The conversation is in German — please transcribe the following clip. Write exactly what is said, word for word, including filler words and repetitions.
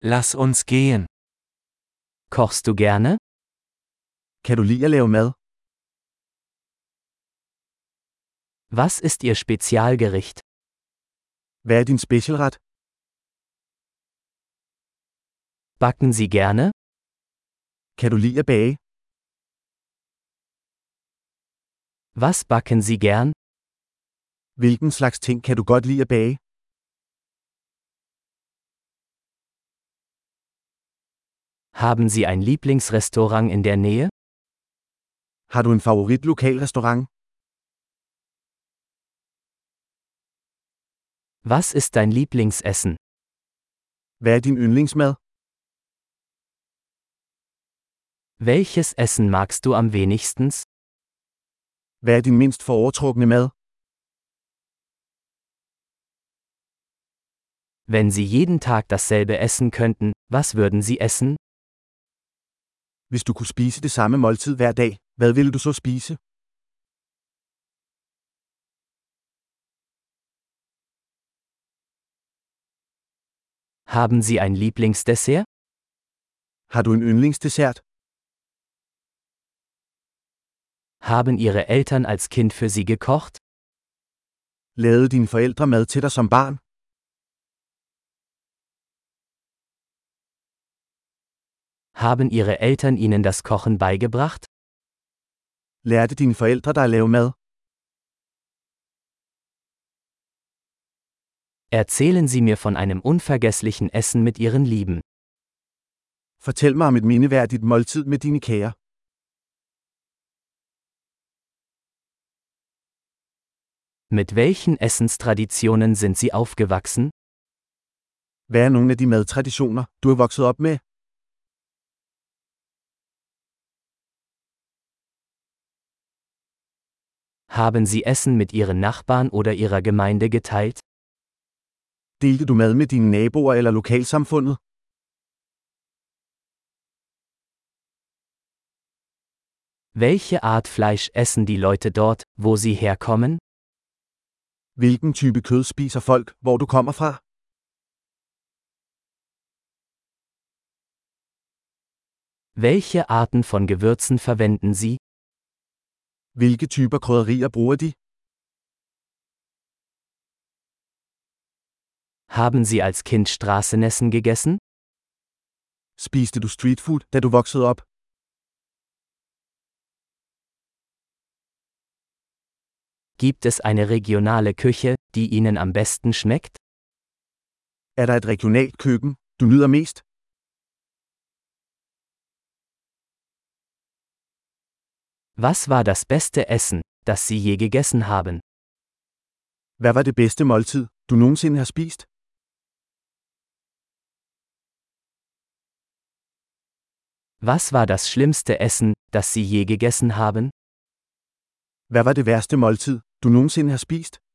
Lass uns gehen. Kochst du gerne? Kan du lide at lave mad? Was ist Ihr Spezialgericht? Hvad er din specialret? Backen Sie gerne? Kan du lide at bage? Was backen Sie gern? Hvilken slags ting kan du godt lide at bage? Haben Sie ein Lieblingsrestaurant in der Nähe? Har du en favorit lokalrestaurant? Was ist dein Lieblingsessen? Hvad er din yndlingsmad? Welches Essen magst du am wenigstens? Hvad er din mindst foretrukne mad? Wenn Sie jeden Tag dasselbe essen könnten, was würden Sie essen? Hvis du kunne spise det samme måltid hver dag, hvad ville du så spise? Haben Sie ein Lieblingsdessert? Har du en yndlingsdessert? Haben Ihre Eltern als Kind für Sie gekocht? Lavede dine forældre mad til dig som barn? Haben Ihre Eltern Ihnen das Kochen beigebracht? Lærte dine forældre dig at lave mad? Erzählen Sie mir von einem unvergesslichen Essen mit Ihren Lieben. Fortæl mig om et mindeværdigt måltid med dine kære. Mit welchen Essenstraditionen sind Sie aufgewachsen? Hvad er nogle af de madtraditioner, du er vokset op med? Haben Sie Essen mit Ihren Nachbarn oder Ihrer Gemeinde geteilt? Delte du mad med dine naboer eller lokalsamfundet? Welche Art Fleisch essen die Leute dort, wo Sie herkommen? Hvilken type kød spiser folk, hvor du kommer fra? Welche Arten von Gewürzen verwenden Sie? Hvilke typer krydderier bruger de? Haben Sie als Kind Straßenessen gegessen? Spiste du streetfood, da du voksede op? Gibt es eine regionale Küche, die Ihnen am besten schmeckt? Er der et regionalt køkken, du nyder mest? Was war das beste Essen, das Sie je gegessen haben? Hvad var det bedste måltid, du nogensinde har spist? Was war das schlimmste Essen, das Sie je gegessen haben? Hvad var det værste måltid, du nogensinde har spist?